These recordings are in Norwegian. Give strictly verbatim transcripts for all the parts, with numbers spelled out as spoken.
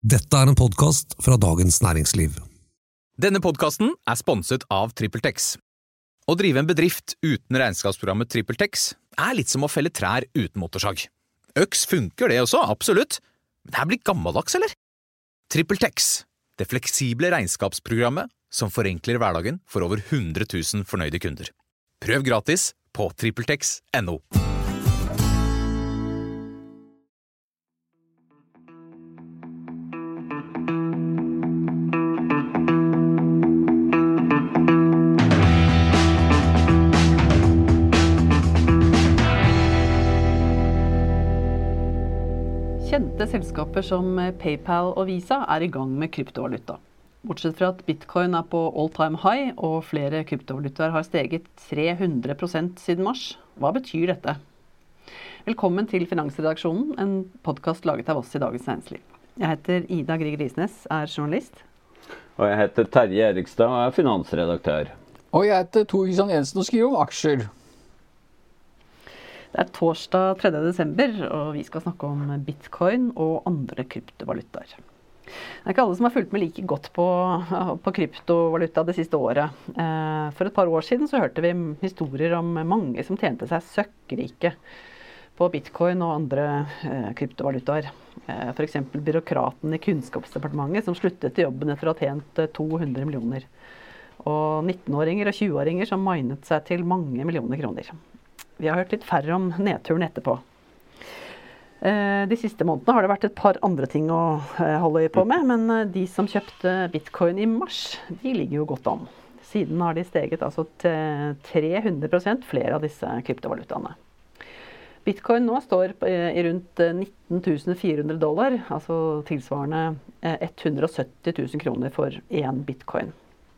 Dette er en podcast fra Dagens Næringsliv. Denne podcasten er sponset av TrippelTex. Å drive en bedrift uten regnskapsprogrammet TrippelTex er litt som å felle trær uten motorsag. Øks funker det også, absolutt. Men det er blitt gammeldags, eller? TrippelTex, det fleksible regnskapsprogrammet som forenkler hverdagen for over hundre tusen fornøyde kunder. Prøv gratis på trippeltex punktum no. Kjente selskaper som PayPal og Visa er i gang med kryptovaluta. Bortsett fra at bitcoin er på all-time high og flere kryptovalutaer har steget tre hundre prosent siden mars. Hva betyr dette? Velkommen til Finansredaksjonen, en podcast laget av oss i Dagens Næringsliv. Jeg heter Ida Grieg Risnes, er journalist. Og jeg heter Terje Erikstad og er finansredaktør. Og jeg heter Tor Kristian Jensen og skriver om aksjer. Det er torsdag tredje desember, og vi skal snakke om bitcoin og andre kryptovalutaer. Det er ikke alle som har fulgt med like godt på, på kryptovaluta det siste året. For et par år siden så hørte vi historier om mange som tjente seg søkkrike på bitcoin og andre kryptovalutaer. For eksempel byråkraten i Kunnskapsdepartementet som sluttet i jobben etter å ha tjent to hundre millioner. Og nittenåringer og tjueåringer som minet seg til mange millioner kroner. Vi har hørt litt færre om nedturen etterpå. De siste månedene har det vært et par andre ting å holde på med, men de som kjøpte bitcoin i mars, de ligger jo godt an. Siden har de steget altså til tre hundre prosent flere av disse kryptovalutaene. Bitcoin nå står i rundt nitten tusen fire hundre dollar, altså tilsvarende hundre og sytti tusen kroner for én bitcoin.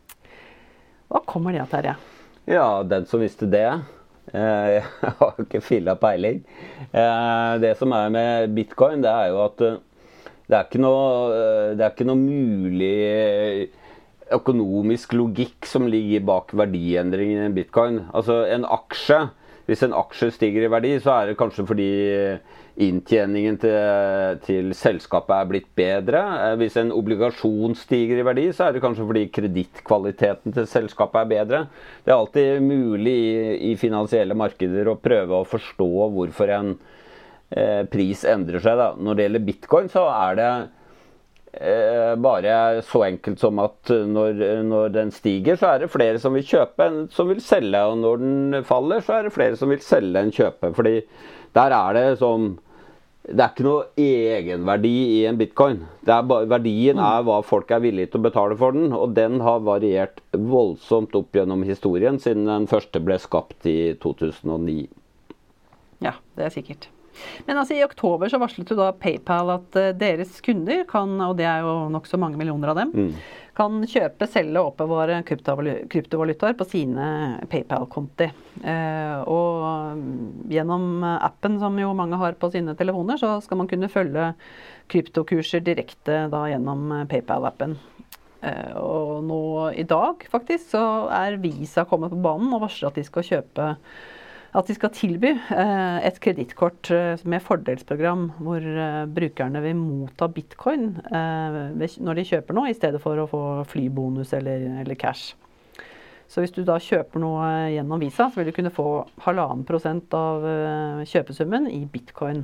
Hva kommer det av, Terje? Ja, den som visste det. Jeg har ikke filla peiling. Det som er med bitcoin, det er jo at det er ikke noe, det er ikke noe mulig økonomisk logikk som ligger bak verdiendringen i en bitcoin. Altså en aksje, hvis en aksje stiger i verdi, så er det kanskje fordi inntjeningen til, til selskapet er blitt bedre. Hvis en obligasjon stiger i verdi, så er det kanskje fordi kredittkvaliteten til selskapet er bedre. Det er alltid mulig i, i finansielle markeder å prøve å forstå hvorfor en eh, pris endrer seg. Da. Når det gjelder bitcoin, så er det eh, bare så enkelt som at når, når den stiger, så er det flere som vil kjøpe enn som vil selge. Og når den faller, så er det flere som vil selge enn kjøpe. Fordi der er det som det er ikke noe egenverdi i en bitcoin. Det er bare, verdien er hva folk er villige til å betale for den, og den har variert voldsomt opp gjennom historien siden den første ble skapt i to tusen og ni. Ja, det er sikkert. Men altså i oktober så varslet jo da PayPal at uh, deres kunder kan, og det er jo nok så mange millioner av dem, mm. kan kjøpe, selge og oppbevare kryptovalutaer på sine PayPal-konti. Uh, og gjennom appen som jo mange har på sine telefoner, så skal man kunne følge kryptokurser direkte da gjennom PayPal-appen. Uh, og nå i dag faktisk så er Visa kommet på banen og varsler at de skal kjøpe at de skal tilby eh, et kredittkort eh, med fordelsprogram hvor eh, brukerne vil motta bitcoin eh, når de kjøper noe, i stedet for å få flybonus eller, eller cash. Så hvis du da kjøper noe gjennom Visa, så vil du kunne få halvannen prosent av eh, kjøpesummen i bitcoin.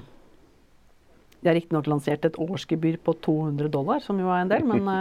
De har riktig nok lansert et årsgebyr på to hundre dollar, som jo er en del, men,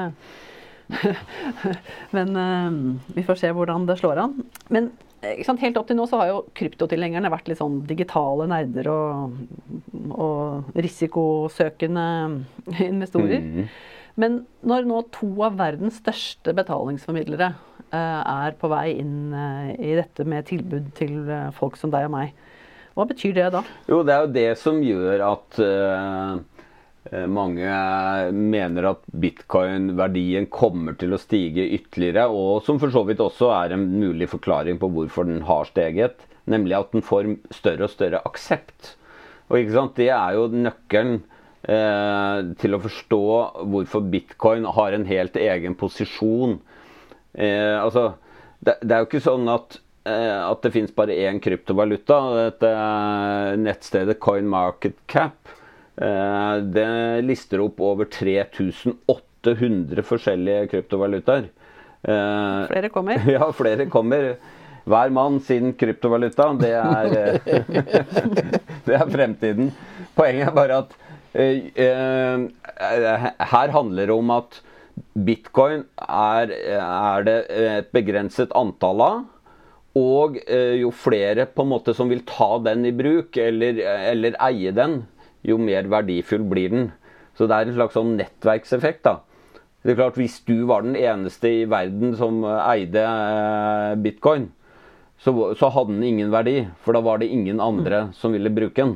eh, men eh, vi får se hvordan det slår an. Men helt opp til nå så har jo kryptotilhengerne vært litt sånn digitale nerder og, og risikosøkende investorer. Mm. Men når nå to av verdens største betalingsformidlere eh, er på vei inn eh, i dette med tilbud til eh, folk som deg og meg, hva betyr det da? Jo, det er jo det som gjør at eh, mange mener at bitcoin-verdien kommer til å stige ytterligere, og som for så vidt også er en mulig forklaring på hvorfor den har steget, nemlig at den får større og større aksept. Og ikke sant, det er jo nøkkelen eh, til å forstå hvorfor bitcoin har en helt egen posisjon. Eh, altså, det, det er jo ikke sånn at, eh, at det finnes bare én kryptovaluta. Dette nettstedet CoinMarketCap Eh, det lister opp over tre tusen åtte hundre forskjellige kryptovalutaer. Eh, flere kommer. Ja, flere kommer. Hver mann sin kryptovaluta, det er, det er fremtiden. Poenget er bare at eh, eh, her handler det om at Bitcoin er, er det et begrenset antall av, og eh, jo flere på en måte som vil ta den i bruk, eller, eller eie den, jo mer verdifull blir den. Så det er en slags sånn nettverkseffekt da. Det er klart, hvis du var den eneste i verden som eide eh, Bitcoin, Så, så hadde den ingen verdi, for da var det ingen andre som ville bruke den.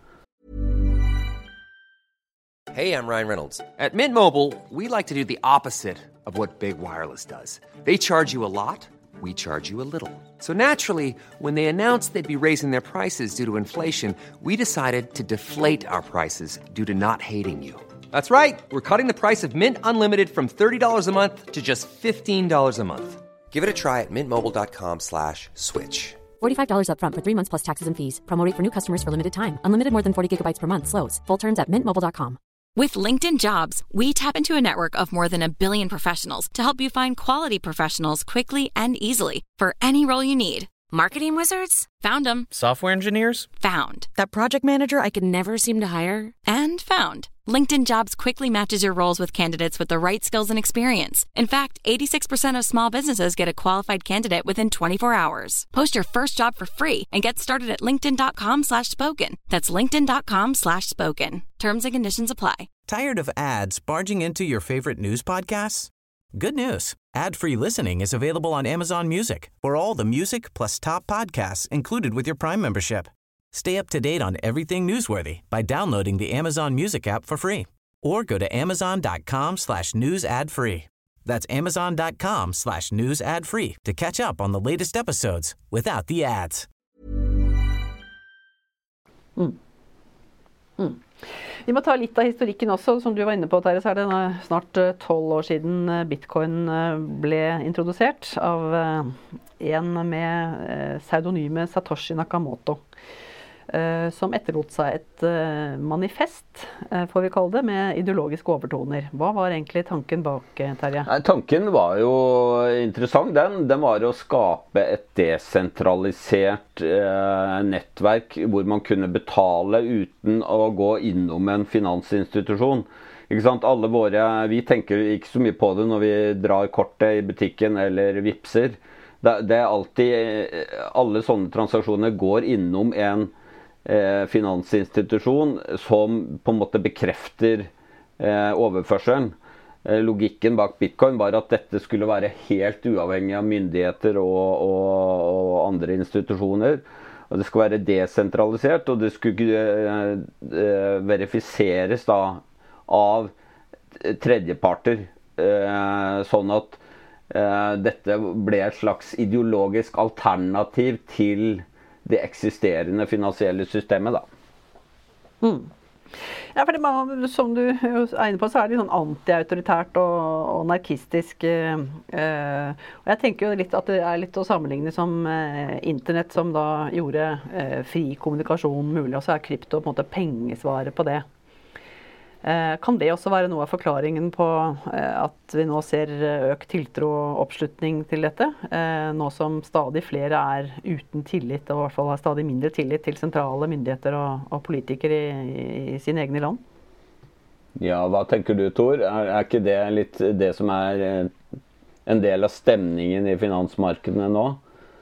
Hey, I'm Ryan Reynolds. At Mint Mobile, we like to do the opposite of what Big Wireless does. They charge you a lot, we charge you a little. So naturally, when they announced they'd be raising their prices due to inflation, we decided to deflate our prices due to not hating you. That's right. We're cutting the price of Mint Unlimited from thirty dollars a month to just fifteen dollars a month. Give it a try at mintmobile.com slash switch. forty-five dollars up front for three months plus taxes and fees. Promo rate for new customers for limited time. Unlimited more than forty gigabytes per month. Slows full terms at mint mobile dot com. With LinkedIn Jobs, we tap into a network of more than a billion professionals to help you find quality professionals quickly and easily for any role you need. Marketing wizards? Found them. Software engineers? Found. That project manager I could never seem to hire? And found. LinkedIn Jobs quickly matches your roles with candidates with the right skills and experience. In fact, eighty-six percent of small businesses get a qualified candidate within twenty-four hours. Post your first job for free and get started at linkedin.com slash spoken. That's linkedin.com slash spoken. Terms and conditions apply. Tired of ads barging into your favorite news podcasts? Good news. Ad-free listening is available on Amazon Music for all the music plus top podcasts included with your Prime membership. Stay up to date on everything newsworthy by downloading the Amazon Music app for free or go to amazon.com slash news ad free. That's amazon.com slash news ad free to catch up on the latest episodes without the ads. Mm. Mm. Vi må ta litt av historikken også, som du var inne på, Terje, så er det snart tolv år siden Bitcoin ble introdusert av en med pseudonyme Satoshi Nakamoto, som etterlot seg et manifest, får vi kalle det, med ideologiske overtoner. Hva var egentlig tanken bak, Terje? Nei, tanken var jo interessant, den. Den var å skape et desentralisert eh, nettverk hvor man kunne betale uten å gå innom en finansinstitusjon. Ikke sant? Alle våre, vi tenker ikke så mye på det når vi drar kortet i butikken eller vipser. Det, det er alltid, alle sånne transaksjoner går innom en Eh, finansinstitusjon som på en måte bekrefter eh, overførselen. Eh, logikken bak Bitcoin var at dette skulle være helt uavhengig av myndigheter og, og, og andre institusjoner. Og det skulle være desentralisert, og det skulle eh, eh, verifiseres da av tredjeparter, eh, sånn at eh, dette ble et slags ideologisk alternativ til det eksisterende finansielle systemet da. Mm. Ja, for det, som du er inne på, så er det sånn anti-autoritært og, og narkistisk. Eh, og jeg tenker jo litt at det er litt å sammenligne som eh, internett som da gjorde eh, fri kommunikasjon mulig, og så er krypto på en måte pengesvaret på det. Eh, kan det også være noe av forklaringen på eh, at vi nå ser økt tiltro og oppslutning til dette? Eh, nå som stadig flere er uten tillit, og i hvert fall har stadig mindre tillit til sentrale myndigheter og, og politikere i, i sine egne land? Ja, hva tenker du, Tor? Er, er ikke det litt det som er en del av stemningen i finansmarkedene nå?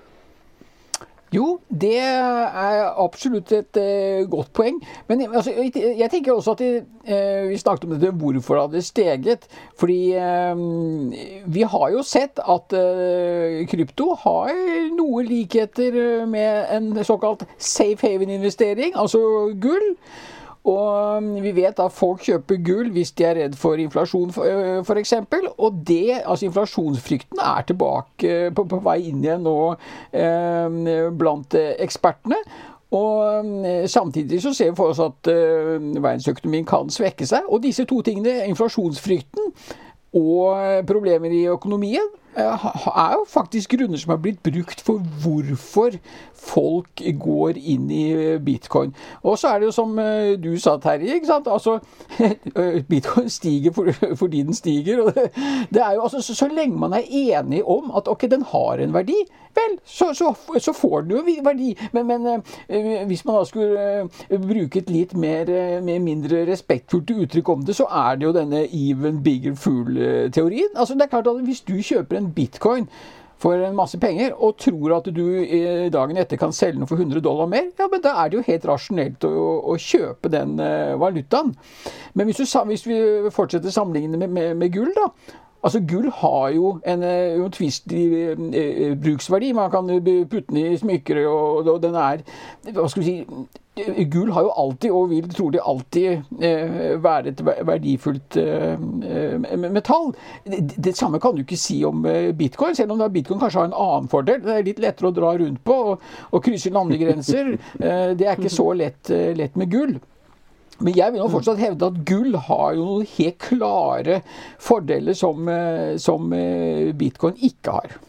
Jo, det er absolutt et uh, godt poeng. Men altså, jeg, jeg tenker også at det, uh, vi snakket om dette, hvorfor det hadde steget. Fordi uh, vi har jo sett at uh, krypto har noen likheter med en såkalt safe haven-investering, altså gull. Og vi vet at folk kjøper gull hvis de er redd for inflasjon, for, for eksempel. Og det, altså inflasjonsfrykten er tilbake på, på vei inn igjen nå eh, blant ekspertene. Og eh, samtidig så ser vi for oss at eh, verdensøkonomien kan svekke seg. Og disse to tingene, inflasjonsfrykten og problemer i økonomien, er jo faktisk grunner som har blitt brukt for hvorfor folk går inn i bitcoin. Og så er det jo som du sa, Terje, ikke sant? Altså, bitcoin stiger for, fordi den stiger. Og det, det er jo, altså, så, så lenge man er enig om at ok, den har en verdi, vel, så, så, så får den jo verdi. Men, men hvis man da skulle bruke et litt mer, med mindre respektfullt uttrykk om det, så er det jo denne even bigger fool-teorien. Altså, det er klart at hvis du kjøper en bitcoin for en masse penger, og tror at du dagen etter kan selge den for hundre dollar mer, ja, men da er det jo helt rasjonelt å, å kjøpe den uh, valutaen. Men hvis, du, hvis vi fortsetter sammenlignet med, med, med gull, da, altså gull har jo en uomtvistelig uh, bruksverdi. Man kan putte den i smykker, og, og den er, hva skal vi si, gull har jo alltid, og vil trolig alltid eh, være et verdifullt eh, metall. Det, det samme kan du ikke si om eh, bitcoin, selv om da bitcoin kanskje har en annen fordel. Det er litt lettere å dra rundt på og, og krysse landegrenser. Eh, det er ikke så lett, eh, lett med gull. Men jeg vil nå fortsatt hevde at gull har jo noen helt klare fordeler som, eh, som eh, bitcoin ikke har.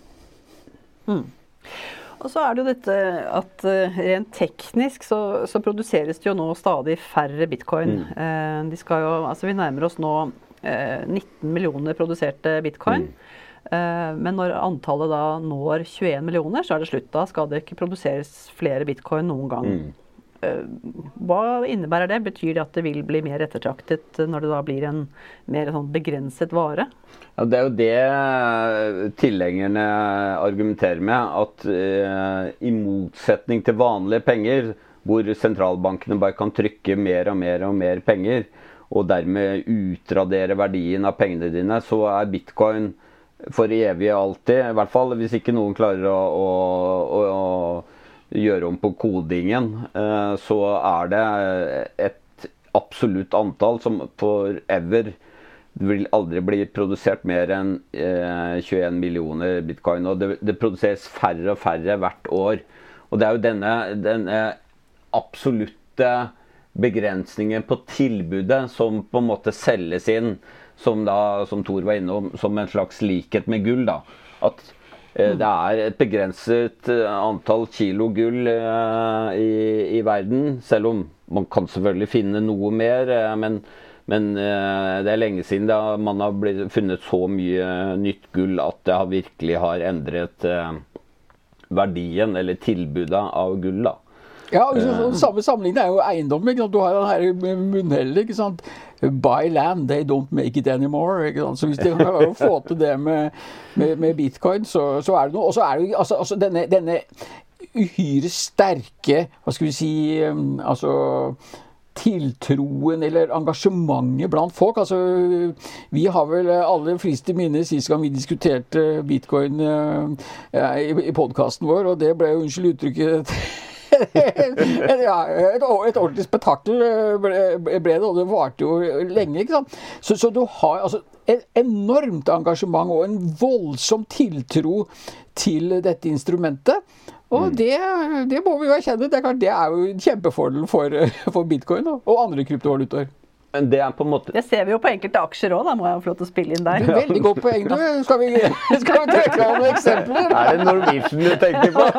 Mm. Og så er det jo dette at rent teknisk så, så produseres det jo nå stadig færre bitcoin. Mm. Eh, de skal jo, altså vi nærmer oss nå eh, nitten millioner produserte bitcoin. Mm. Eh, men når antallet da når tjueen millioner, så er det slutt. Da skal det ikke produseres flere bitcoin noen gang. Mm. Eh, hva innebærer det? Betyr det at det vil bli mer ettertraktet når det da blir en mer sånn begrenset vare? Ja, det er jo det tilhengerne argumenterer med, at eh, i motsetning til vanlige penger, hvor sentralbankene bare kan trykke mer og mer og mer penger, og dermed utradere verdien av pengene dine, så er bitcoin for evig alltid, i hvert fall hvis ikke noen klarer å, å, å, å gjøre om på kodingen, eh, så er det et absolutt antall som forever det vil aldri bli produsert mer enn eh, tjueen millioner bitcoin, og det, det produseres færre og færre hvert år. Og det er jo denne, denne absolutte begrensningen på tilbudet som på en måte selges inn, som, da, som Tor var innom, som en slags likhet med gull. Da. At eh, det er et begrenset antall kilo gull eh, i, i verden, selv om man kan selvfølgelig finne noe mer, eh, men Men eh, det er lenge siden da man har blitt, funnet så mye nytt gull at det har virkelig har endret eh, verdien eller tilbudet av gull. Da. Ja, og så, så, samme sammenligning er jo eiendom. Ikke sant? Du har den her munnhellet, ikke sant? Buy land, they don't make it anymore. Ikke sant? Så hvis de kan få til det med, med, med bitcoin, så, så er det noe. Og så er det jo altså, altså denne, denne uhyre sterke, hva skal vi si, um, altså tiltroen eller engasjementet blant folk. Altså, vi har vel alle frist i minne sist gang vi diskuterte bitcoin uh, i, i podcasten vår, og det ble jo, unnskyld uttrykket, ja, et, et ordentlig spetakkel ble, ble det, og det varte jo lenge, ikke sant? Så, så du har altså et enormt engasjement og en voldsom tiltro til dette instrumentet. Og det, det må vi jo erkjenne. Det er klart, det er jo en kjempefordel for, for bitcoin og, og andre kryptovalutaer. Men det er på en måte... Det ser vi jo på enkelte aksjer også, da må jeg få lov til å spille inn der. Det er veldig godt poeng, du. Skal vi, skal vi trekke av noen eksempler? Er det Norwegian du tenker på?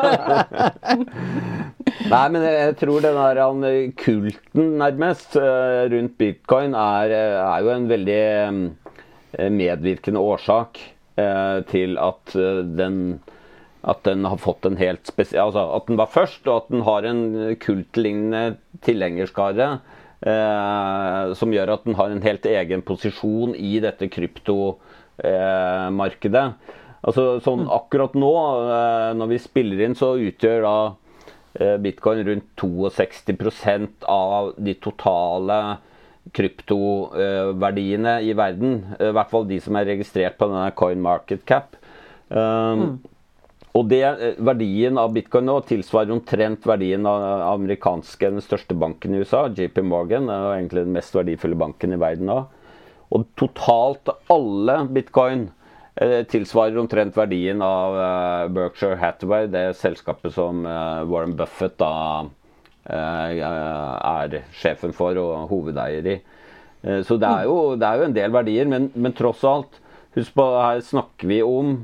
Nei, men jeg tror den der kulten nærmest rundt bitcoin er, er jo en veldig medvirkende årsak til at den... At den har fått en helt spesiell, altså at den var først, og at den har en kultlignende tilhengerskare eh, som gjør at den har en helt egen posisjon i dette kryptomarkedet. Eh, altså sånn akkurat nå, eh, når vi spiller inn, så utgjør da eh, bitcoin rundt sekstito prosent av de totale kryptoverdiene i verden. I hvert fall de som er registrert på denne CoinMarketCap. Eh, mm. Og det, verdien av bitcoin nå tilsvarer omtrent verdien av amerikanske, den største banken i U S A, J P Morgan, er jo egentlig den mest verdifulle banken i verden nå. Og totalt alle bitcoin eh, tilsvarer omtrent verdien av eh, Berkshire Hathaway, det selskapet som eh, Warren Buffett da, eh, er sjefen for og hovedeier i. Eh, så det er, jo, det er jo en del verdier, men, men tross alt, husk på, her snakker vi om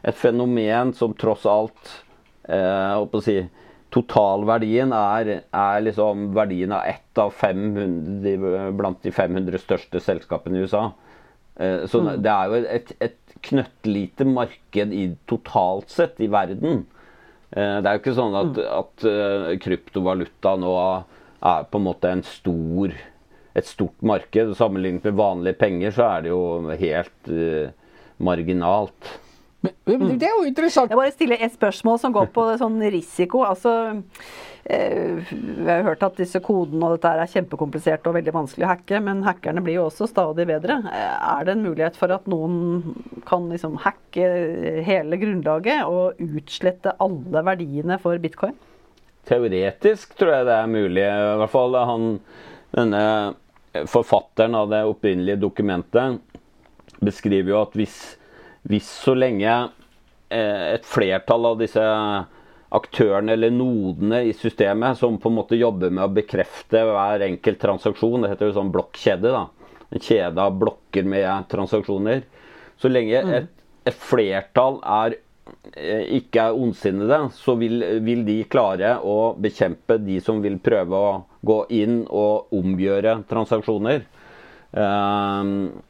et fenomen som tross alt, eh, håper å si, totalverdien er, er liksom verdien av ett av fem hundre, blant de fem hundre største selskapene i U S A. Eh, så mm. det er jo et, et knøttlite marked i, totalt sett i verden. Eh, det er jo ikke sånn at, mm. at uh, kryptovaluta nå er på en måte en stor, et stort marked. Sammenlignet med vanlige penger så er det jo helt uh, marginalt. Men, men det er jo interessant. Jeg bare stiller et spørsmål som går på sånn risiko. Altså, eh, vi har jo hørt at disse kodene og dette er kjempekomplisert og veldig vanskelig å hacke, men hackerne blir jo også stadig bedre. Er det en mulighet for at noen kan liksom hacke hele grunnlaget og utslette alle verdiene for bitcoin? Teoretisk tror jeg det er mulig. I hvert fall han, denne forfatteren av det opprinnelige dokumentet beskriver jo at hvis, hvis så lenge eh, et flertall av disse aktørene eller nodene i systemet som på en måte jobber med å bekrefte hver enkelt transaksjon, det heter jo sånn blokkjede da, en kjede av blokker med transaksjoner, så lenge et, et flertall er ikke er ondsinnede, så vil, vil de klare å bekjempe de som vil prøve å gå inn og omgjøre transaksjoner. Um,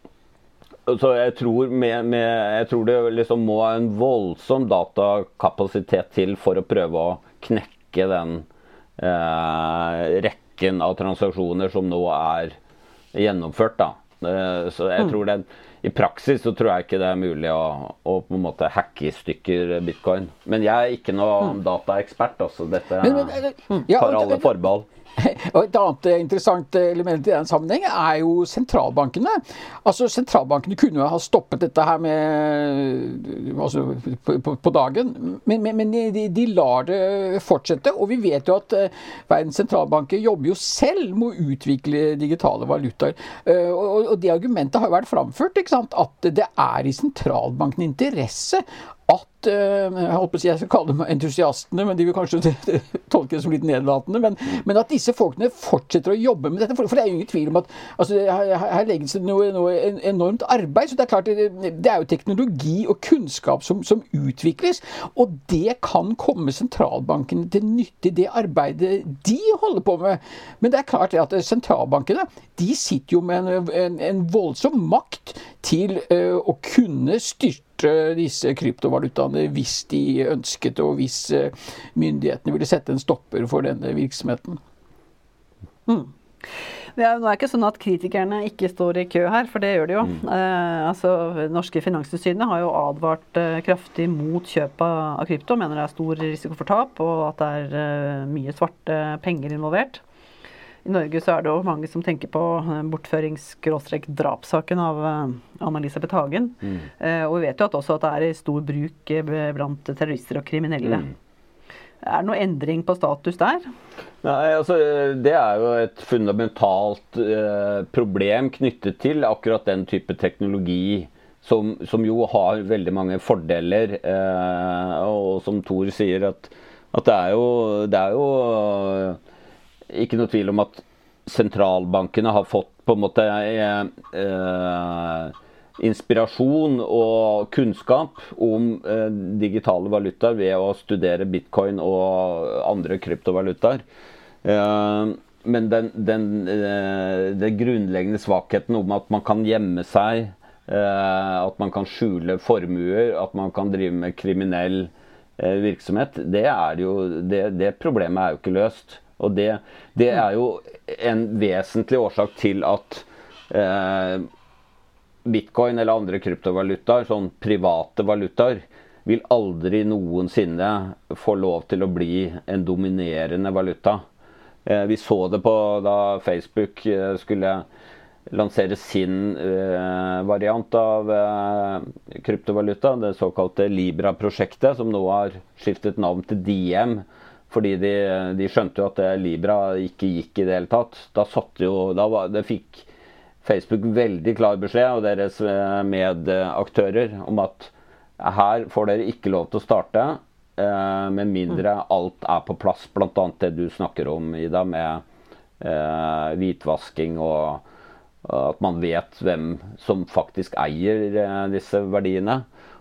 så jeg tror, med, med, jeg tror det liksom må en voldsom datakapasitet til for å prøve å knekke den uh, rekken av transaksjoner som nå er gjennomført da. Uh, så jeg tror den I praksis så tror jeg ikke det er mulig å, å på en måte hacke I stykker bitcoin. Men jeg er ikke noen dataekspert, altså. Dette men, men, ja, tar alle forbehold. Og et annet interessant element I den sammenheng er jo sentralbankene. Altså sentralbankene kunne jo ha stoppet dette her med, altså, på, på, på dagen, men, men, men de, de lar det fortsette, og vi vet jo at uh, verdens sentralbanker jobber jo selv med å utvikle digitale valutaer. Uh, og, og det argumentet har jo vært framført, ikke sant? At det er I sentralbanken interesse at, jeg holdt på å si, jeg skal kalle dem entusiastene, men de vil kanskje tolke det som litt nedlatende, men, men at disse folkene fortsetter å jobbe med dette, for, for det er jo ingen tvil om at altså, her, her legges det noe, noe enormt arbeid, så det er klart, det, det er jo teknologi og kunnskap som, som utvikles, og det kan komme sentralbankene til nytte I det arbeidet de holder på med. Men det er klart at sentralbankene, de sitter jo med en, en, en voldsom makt til uh, å kunne styrke disse kryptovalutaene hvis de ønsket og hvis myndighetene ville sette en stopper for denne virksomheten. Mm. Det er, nå er det ikke sånn at kritikerne ikke står I kø her, for det gjør de jo. Mm. Eh, altså, norske finanstilsynet har jo advart eh, kraftig mot kjøp av krypto, mener det er stor risiko for tap, og at det er eh, mye svarte penger involvert. I Norge så er det jo mange som tenker på bortførings-drapssaken av Anna-Elisabeth Hagen. Mm. Eh, og vi vet jo at også at det er I stor bruk blant terrorister og kriminelle. Mm. Er det noe endring på status der? Nei, altså det er jo et fundamentalt eh, problem knyttet til akkurat den type teknologi som, som jo har veldig mange fordeler. Eh, og som Tor sier at, at det er jo... Det er jo ikke noe tvil om at sentralbankene har fått på en måte eh, eh, inspirasjon og kunnskap om eh, digitale valutaer ved å studere bitcoin og andre kryptovalutaer. Eh, men den, den, eh, den grunnleggende svakheten om at man kan gjemme seg, eh, at man kan skjule formuer, at man kan drive med kriminell eh, virksomhet, det, er jo, det, det problemet er jo ikke løst. Og det, det er jo en vesentlig årsak til at eh, bitcoin eller andre kryptovalutaer, sånn private valutaer, vil aldri noensinne få lov til å bli en dominerende valuta. Eh, vi så det på da Facebook eh, skulle lansere sin eh, variant av eh, kryptovaluta, det såkalte Libra-prosjektet, som nå har skiftet navn til Diem, fordi de, de skjønte jo at Libra ikke gikk I det hele tatt. Da satt jo, da var, det fikk Facebook veldig klar beskjed og deres medaktører om at her får dere ikke lov til å starte, eh, med mindre alt er på plass, blant annet det du snakker om, Ida, med eh, hvitvasking og at man vet hvem som faktisk eier eh, disse verdiene.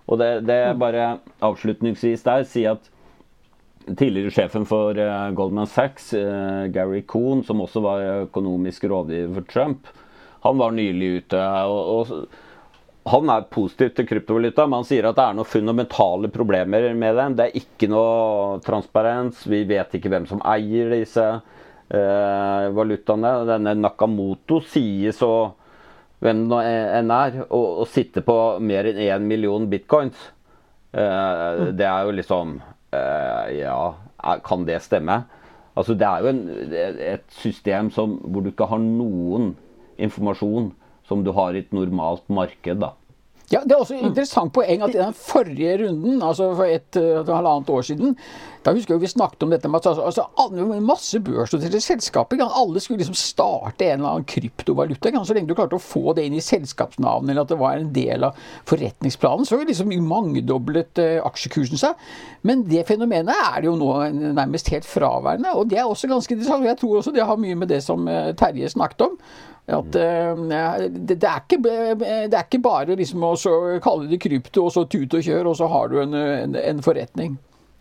Og det, det er bare avslutningsvis der, si at tidligere sjefen for uh, Goldman Sachs, uh, Gary Cohn, som også var økonomisk rådgiver for Trump, han var nylig ute, og, og han er positiv til kryptovaluta, men han sier at det er noen fundamentale problemer med den. Det er ikke noe transparens, vi vet ikke hvem som eier disse uh, valutaene. Denne Nakamoto sier så hvem det enn er, og, og sitte på mer enn en million bitcoins. Uh, det er jo liksom, uh, ja, kan det stemme? Altså det er jo en, et system som, hvor du ikke har noen informasjon som du har i et normalt marked da. Ja, det er også et interessant poeng at i den forrige runden, altså for et, et halvannet år siden, da husker jeg vi snakket om dette med at altså, altså, masse børsnoterte selskaper, alle skulle liksom starte en eller annen kryptovaluta, så lenge du klarte å få det inn i selskapsnavnet, eller at det var en del av forretningsplanen, så var det liksom mangedoblet uh, aksjekursen seg. Men det fenomenet er det jo nå nærmest helt fraværende, og det er også ganske interessant, og jeg tror også det har mye med det som uh, Terje snakket om, at uh, det, det, er ikke, det er ikke bare liksom å så kalle det krypto, og så tut og kjør, og så har du en, en, en forretning.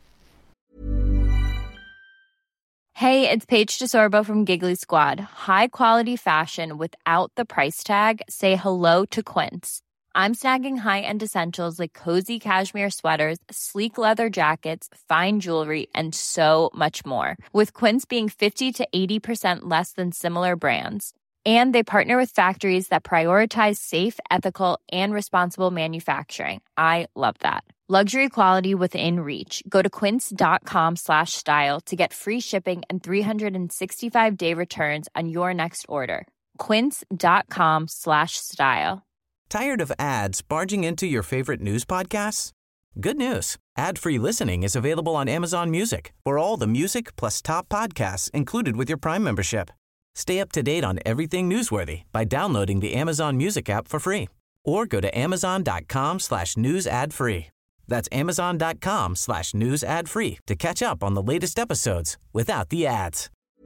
Hey, it's Paige DeSorbo from Giggly Squad. High quality fashion without the price tag. Say hello to Quince. I'm snagging high-end essentials like cozy cashmere sweaters, sleek leather jackets, fine jewelry, and so much more. With Quince being fifty to eighty percent less than similar brands. And they partner with factories that prioritize safe, ethical, and responsible manufacturing. I love that. Luxury quality within reach. Go to quince.com slash style to get free shipping and three sixty-five day returns on your next order. Quince.com slash style. Tired of ads barging into your favorite news podcasts? Good news. Ad-free listening is available on Amazon Music for all the music plus top podcasts included with your Prime membership. Stay up to date on everything newsworthy by downloading the Amazon Music app for free or go to amazon.com slash news ad free. That's amazon.com slash news ad free to catch up on the latest episodes without the ads.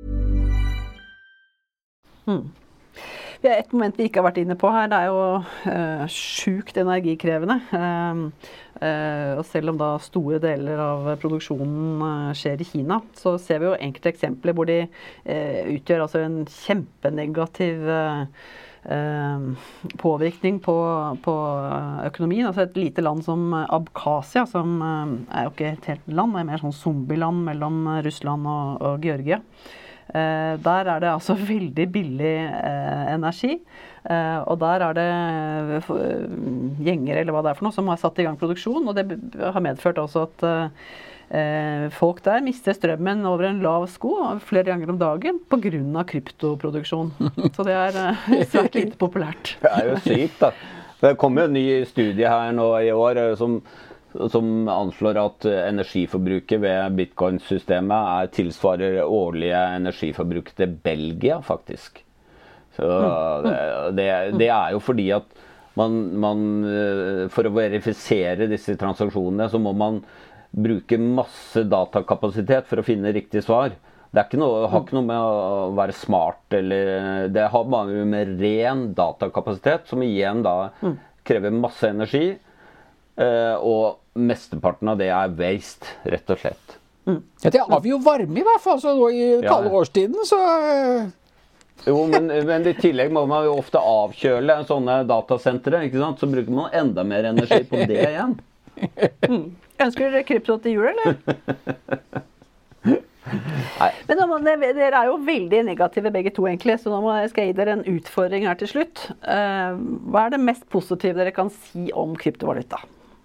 Hmm. Det er et moment vi ikke har vært inne på her, det er jo uh, sjukt energikrevende. Uh, uh, og selv om da store deler av produksjonen uh, skjer i Kina, så ser vi jo enkelte eksempler hvor de uh, utgjør altså en kjempenegativ uh, uh, påvirkning på, på økonomien. Altså et lite land som Abkhazia, som uh, er jo ikke et helt land, det er mer sånn zombieland mellom Russland og, og Georgia. Uh, der er det altså veldig billig uh, energi, uh, og der er det uh, gjenger eller hva det er for noe som har satt i gang produksjon, og det har medført også at uh, uh, folk der mister strømmen over en lav sko flere ganger om dagen på grunn av kryptoproduksjon. Så det er uh, svært lite populært. Det er jo sykt da. Det kommer en ny studie her nå i år som som anslår at energiforbruket ved Bitcoin-systemet er tilsvarer årlige energiforbruk til Belgia, faktisk. Så det, det, det er jo fordi at man, man, for å verifisere disse transaksjonene, så må man bruke masse datakapasitet for å finne riktig svar. Det er ikke noe, har ikke noe med å være smart, eller det har bare med ren datakapasitet, som igjen da krever masse energi, og mesteparten av det er waste, rett og slett. Mm. Ja, det har vi jo varme i hvert fall, så nå i kalde ja. årstiden, så... Jo, men, men i tillegg må man jo ofte avkjøle sånne datasentre, ikke sant? Så bruker man enda mer energi på det igjen. Mm. Ønsker dere krypto til jul, eller? Nei. Men nå, dere er jo veldig negative begge to egentlig, så nå må jeg skal gi dere en utfordring her til slutt. Uh, hva er det mest positive dere kan si om kryptovaluta?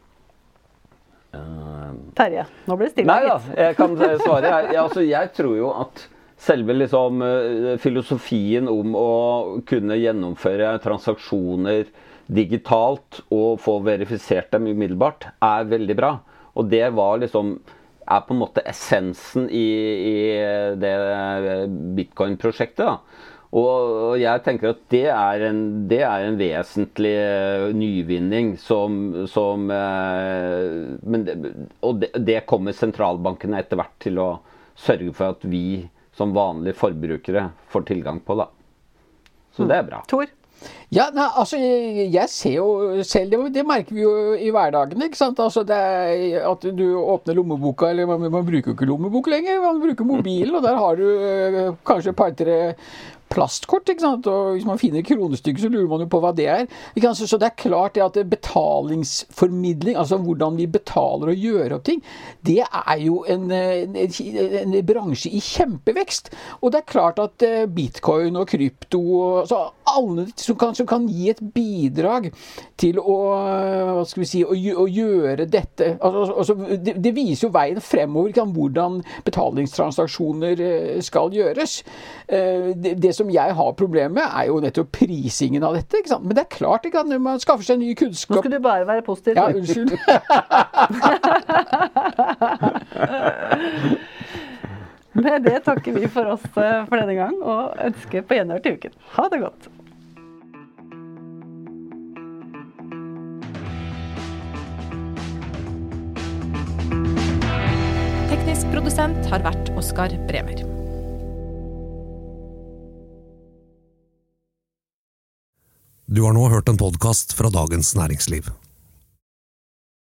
Uh, Terje, nå blir det stille. Nei da, jeg kan svare. Jeg, altså, jeg tror jo at selve liksom, filosofien om å kunne gjennomføre transaksjoner digitalt og få verifisert dem umiddelbart er veldig bra. Og det var liksom, er på en måte essensen i, i det Bitcoin-prosjektet da. Og jeg tenker at det er en, det er en vesentlig nyvinning som, som men det, og det, det kommer sentralbankene etter hvert til å sørge for at vi som vanlige forbrukere får tilgang på da. Så det er bra. Tor? Ja, nei, altså, jeg ser jo selv, det, det merker vi jo i hverdagen, ikke sant? Altså, det er at du åpner lommeboka, eller man, man bruker jo ikke lommebok lenger, man bruker mobilen, og der har du øh, kanskje et par-tre plastkort, ikke sant? Og hvis man finner kronestykker, så lurer man jo på hva det er. Ikke sant? Så det er klart det at betalingsformidling, altså hvordan vi betaler og gjør opp ting, det er jo en, en, en bransje i kjempevekst. Og det er klart at bitcoin og krypto, altså alle som kan, som kan gi et bidrag til å, hva skal vi si, å, å gjøre dette. Altså, altså, det, det viser jo veien fremover, ikke sant? Hvordan betalingstransaksjoner skal gjøres. Det, det som jeg har problemer med er jo nettopp prisingen av dette, ikke sant? Men det er klart, ikke sant? Man skaffer seg ny kunnskap. Nå skal du bare være positiv. Ja, unnskyld. Med det takker vi for oss for denne gang, og ønsker på gjenhør til uken. Ha det godt! Teknisk produsent har vært Oskar Bremer. Du har nå hørt en podcast fra Dagens Næringsliv.